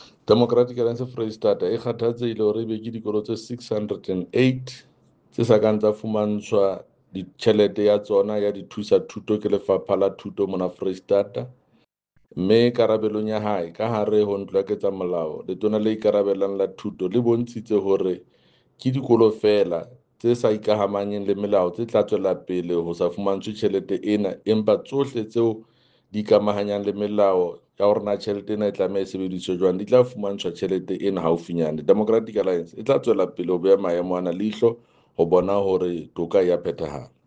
Democratic Alliance Freistata e kgathatsehile hore ebe ke dikolo tse 608 tse sa kang tsa fumantshwa ditjhelete ya tsona ya dithusa thuto ke Lefapha la Thuto mona Freistata, mme karabelong ya hae ka hare ho ntlo ya ketsamolao letona le ikarabellang la thuto le bontshitse hore ke dikolo fela tse sa ikahamanyeng le melao tse tla tswela pele ho sa fumantshwe tjhelete ena, empa tsohle tseo di ikamahanyang le melao ya hore na tjhelete ena e tlameha e sebediswe jwang di tla fumantshwa tjhelete ena haufinyane. Democratic Alliance e tla tswela pele ho beha maemo ana leihlo ho bona hore toka ya phethahala.